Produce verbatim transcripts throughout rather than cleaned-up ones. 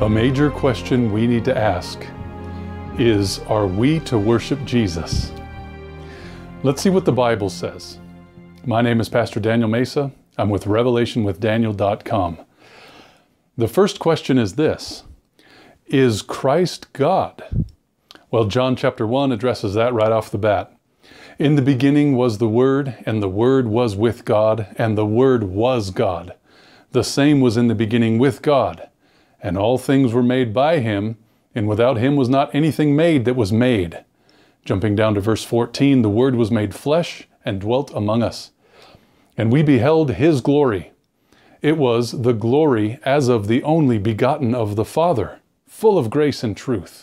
A major question we need to ask is, are we to worship Jesus? Let's see what the Bible says. My name is Pastor Daniel Mesa. I'm with Revelation with Daniel dot com. The first question is this: is Christ God? Well, John chapter one addresses that right off the bat. In the beginning was the Word, and the Word was with God, and the Word was God. The same was in the beginning with God. And all things were made by Him, and without Him was not anything made that was made. Jumping down to verse fourteen, the Word was made flesh and dwelt among us. And we beheld His glory. It was the glory as of the only begotten of the Father, full of grace and truth.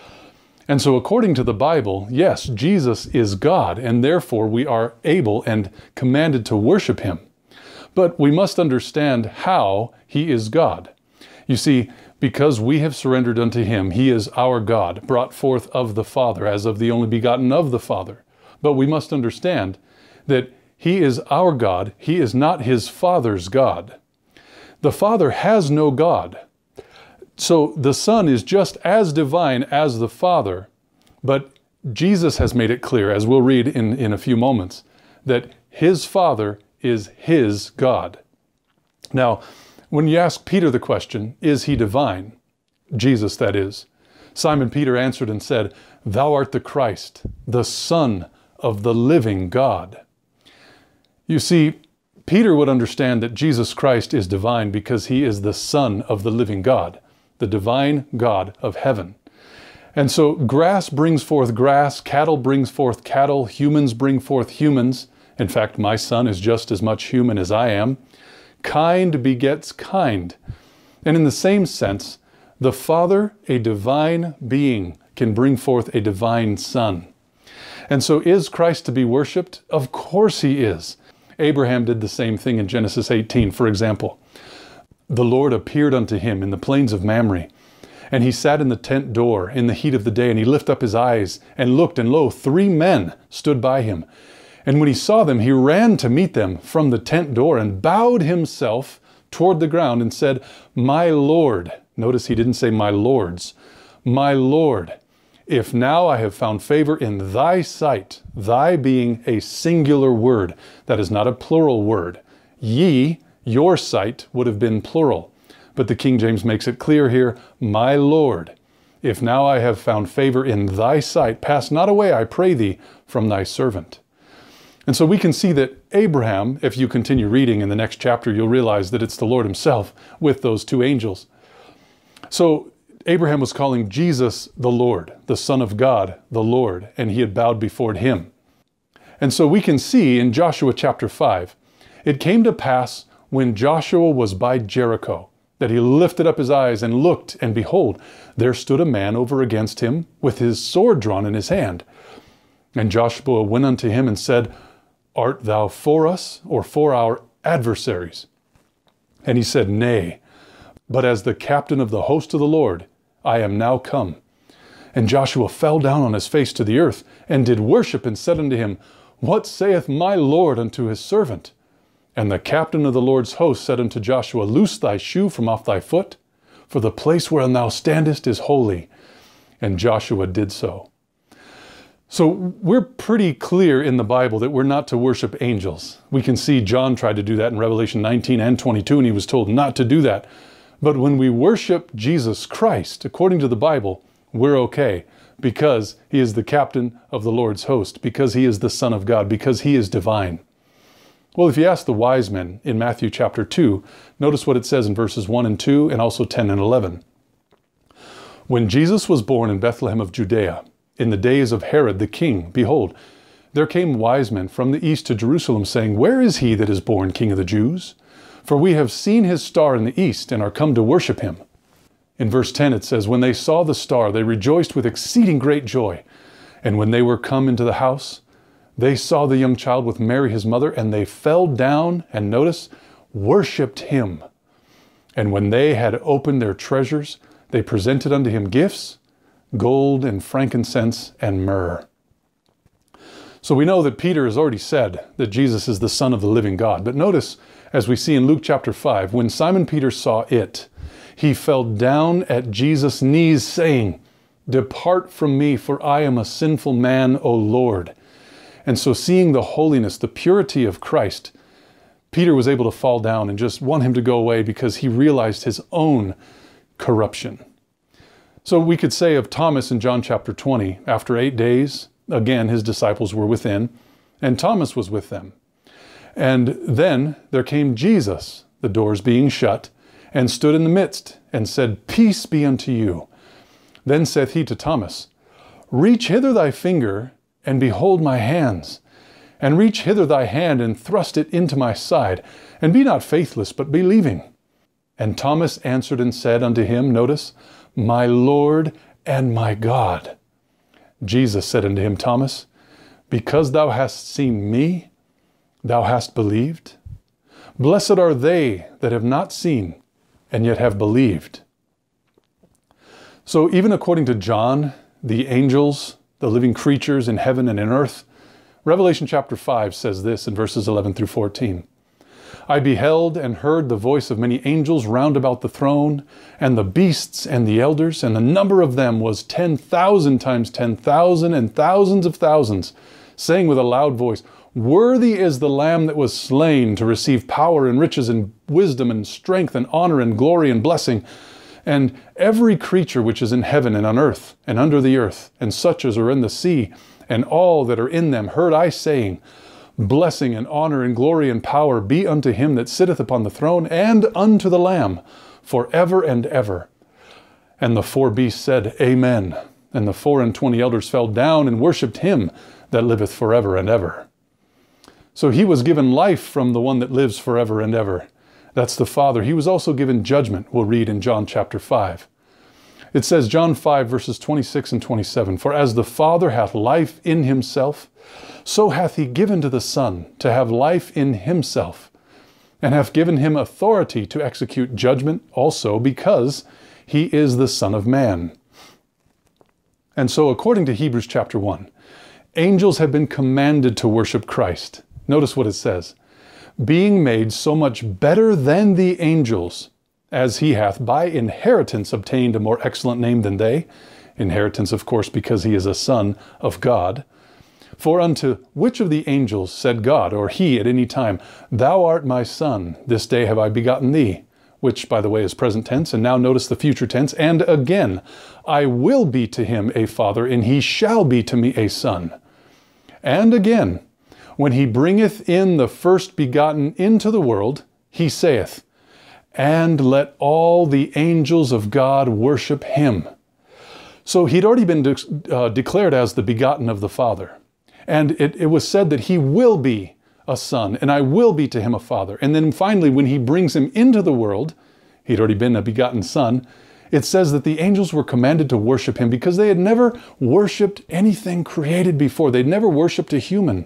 And so according to the Bible, yes, Jesus is God, and therefore we are able and commanded to worship Him. But we must understand how He is God. You see, because we have surrendered unto Him, He is our God, brought forth of the Father, as of the only begotten of the Father. But we must understand that He is our God. He is not His Father's God. The Father has no God. So the Son is just as divine as the Father, but Jesus has made it clear, as we'll read in, in a few moments, that His Father is His God. Now, when you ask Peter the question, is He divine? Jesus, that is. Simon Peter answered and said, "Thou art the Christ, the Son of the living God." You see, Peter would understand that Jesus Christ is divine because He is the Son of the living God, the divine God of heaven. And so grass brings forth grass, cattle brings forth cattle, humans bring forth humans. In fact, my son is just as much human as I am. Kind begets kind. And in the same sense, the Father, a divine being, can bring forth a divine Son. And so is Christ to be worshiped? Of course He is. Abraham did the same thing in Genesis eighteen, for example. The Lord appeared unto him in the plains of Mamre, and he sat in the tent door in the heat of the day, and he lifted up his eyes and looked, and lo, three men stood by him. And when he saw them, he ran to meet them from the tent door and bowed himself toward the ground and said, "My Lord," notice he didn't say my lords, "my Lord, if now I have found favor in thy sight," thy being a singular word, that is not a plural word. Ye, your sight, would have been plural. But the King James makes it clear here, "My Lord, if now I have found favor in thy sight, pass not away, I pray thee, from thy servant." And so we can see that Abraham, if you continue reading in the next chapter, you'll realize that it's the Lord Himself with those two angels. So Abraham was calling Jesus the Lord, the Son of God, the Lord, and he had bowed before Him. And so we can see in Joshua chapter five, it came to pass when Joshua was by Jericho, that he lifted up his eyes and looked, and behold, there stood a man over against him with his sword drawn in his hand. And Joshua went unto him and said, "Art thou for us, or for our adversaries?" And he said, "Nay, but as the captain of the host of the Lord, I am now come." And Joshua fell down on his face to the earth, and did worship, and said unto him, "What saith my Lord unto his servant?" And the captain of the Lord's host said unto Joshua, "Loose thy shoe from off thy foot, for the place wherein thou standest is holy." And Joshua did so. So we're pretty clear in the Bible that we're not to worship angels. We can see John tried to do that in Revelation nineteen and twenty-two, and he was told not to do that. But when we worship Jesus Christ, according to the Bible, we're okay, because He is the captain of the Lord's host, because He is the Son of God, because He is divine. Well, if you ask the wise men in Matthew chapter two, notice what it says in verses one and two, and also ten and eleven. When Jesus was born in Bethlehem of Judea, in the days of Herod the king, behold, there came wise men from the east to Jerusalem, saying, "Where is He that is born King of the Jews? For we have seen His star in the east, and are come to worship Him." In verse ten it says, "When they saw the star, they rejoiced with exceeding great joy. And when they were come into the house, they saw the young child with Mary His mother, and they fell down," and notice, "worshipped Him. And when they had opened their treasures, they presented unto Him gifts, gold and frankincense and myrrh." So we know that Peter has already said that Jesus is the Son of the living God. But notice, as we see in Luke chapter five, when Simon Peter saw it, he fell down at Jesus' knees, saying, "Depart from me, for I am a sinful man, O Lord." And so seeing the holiness, the purity of Christ, Peter was able to fall down and just want him to go away because he realized his own corruption. So we could say of Thomas in John chapter twenty, after eight days, again, his disciples were within, and Thomas was with them. And then there came Jesus, the doors being shut, and stood in the midst, and said, "Peace be unto you." Then saith he to Thomas, "Reach hither thy finger, and behold my hands, and reach hither thy hand, and thrust it into my side, and be not faithless, but believing." And Thomas answered and said unto him, notice, "My Lord and my God." Jesus said unto him, "Thomas, because thou hast seen me, thou hast believed. Blessed are they that have not seen, and yet have believed." So even according to John, the angels, the living creatures in heaven and in earth, Revelation chapter five says this in verses eleven through fourteen. "I beheld and heard the voice of many angels round about the throne, and the beasts and the elders, and the number of them was ten thousand times ten thousand and thousands of thousands, saying with a loud voice, Worthy is the Lamb that was slain to receive power and riches and wisdom and strength and honor and glory and blessing. And every creature which is in heaven and on earth and under the earth, and such as are in the sea, and all that are in them, heard I saying, Blessing and honor and glory and power be unto him that sitteth upon the throne, and unto the Lamb, for ever and ever. And the four beasts said, Amen. And the four and twenty elders fell down and worshipped him that liveth forever and ever. So he was given life from the one that lives forever and ever. That's the Father. He was also given judgment, we'll read in John chapter five. It says, John five, verses twenty-six and twenty-seven, For as the Father hath life in himself, so hath he given to the Son to have life in himself, and hath given him authority to execute judgment also, because he is the Son of Man. And so according to Hebrews chapter one, angels have been commanded to worship Christ. Notice what it says, being made so much better than the angels, as he hath by inheritance obtained a more excellent name than they. Inheritance, of course, because he is a son of God. For unto which of the angels said God, or he at any time, Thou art my son, this day have I begotten thee, which, by the way, is present tense, and now notice the future tense, and again, I will be to him a father, and he shall be to me a son. And again, when he bringeth in the first begotten into the world, he saith, And let all the angels of God worship him. So he'd already been de uh, declared as the begotten of the Father. And it, it was said that he will be a son, and I will be to him a father. And then finally, when he brings him into the world, he'd already been a begotten son, it says that the angels were commanded to worship him because they had never worshiped anything created before. They'd never worshiped a human.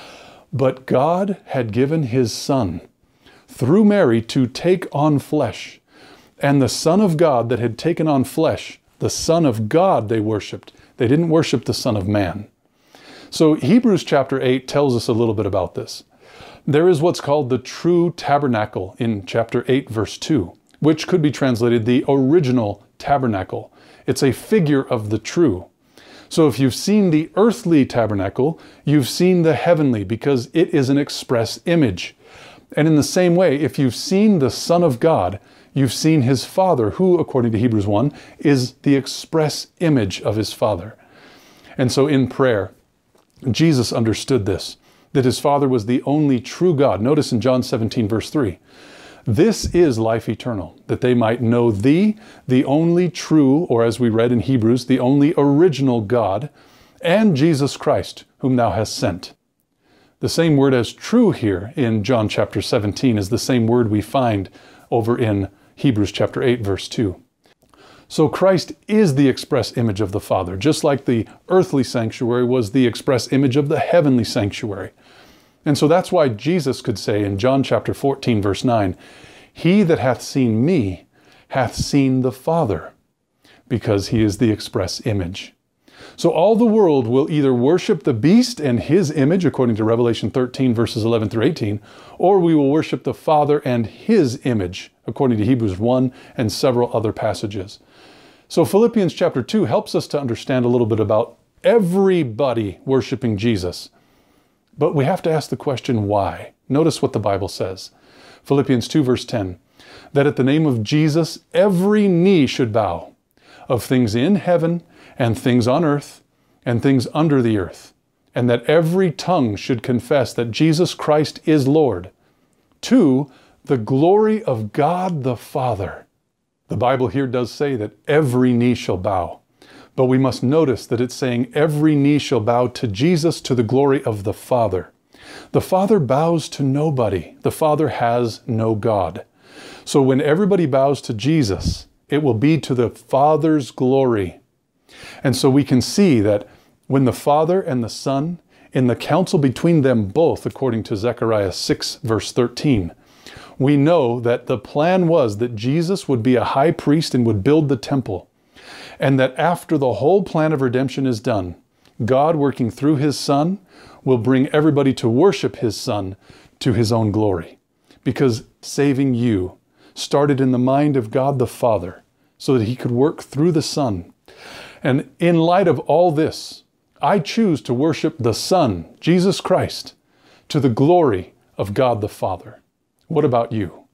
But God had given his Son through Mary to take on flesh. And the Son of God that had taken on flesh, the Son of God they worshiped. They didn't worship the Son of Man. So Hebrews chapter eight tells us a little bit about this. There is what's called the true tabernacle in chapter eight, verse two, which could be translated the original tabernacle. It's a figure of the true. So if you've seen the earthly tabernacle, you've seen the heavenly, because it is an express image. And in the same way, if you've seen the Son of God, you've seen his Father, who, according to Hebrews one, is the express image of his Father. And so in prayer, Jesus understood this, that his Father was the only true God. Notice in John seventeen, verse three, This is life eternal, that they might know thee, the only true, or as we read in Hebrews, the only original God, and Jesus Christ, whom thou hast sent. The same word as true here in John chapter seventeen is the same word we find over in Hebrews chapter eight, verse two. So Christ is the express image of the Father, just like the earthly sanctuary was the express image of the heavenly sanctuary. And so that's why Jesus could say in John chapter fourteen, verse nine, He that hath seen me hath seen the Father, because he is the express image. So all the world will either worship the beast and his image, according to Revelation thirteen, verses eleven through eighteen, or we will worship the Father and his image, according to Hebrews one and several other passages. So Philippians chapter two helps us to understand a little bit about everybody worshiping Jesus. But we have to ask the question, why? Notice what the Bible says. Philippians two, verse ten, that at the name of Jesus, every knee should bow, of things in heaven and things on earth and things under the earth, and that every tongue should confess that Jesus Christ is Lord, to the glory of God the Father. The Bible here does say that every knee shall bow, but we must notice that it's saying every knee shall bow to Jesus to the glory of the Father. The Father bows to nobody. The Father has no God. So when everybody bows to Jesus, it will be to the Father's glory. And so we can see that when the Father and the Son, in the counsel between them both, according to Zechariah six, verse thirteen, we know that the plan was that Jesus would be a high priest and would build the temple. And that after the whole plan of redemption is done, God, working through his Son, will bring everybody to worship his Son to his own glory. Because saving you started in the mind of God the Father, so that he could work through the Son. And in light of all this, I choose to worship the Son, Jesus Christ, to the glory of God the Father. What about you?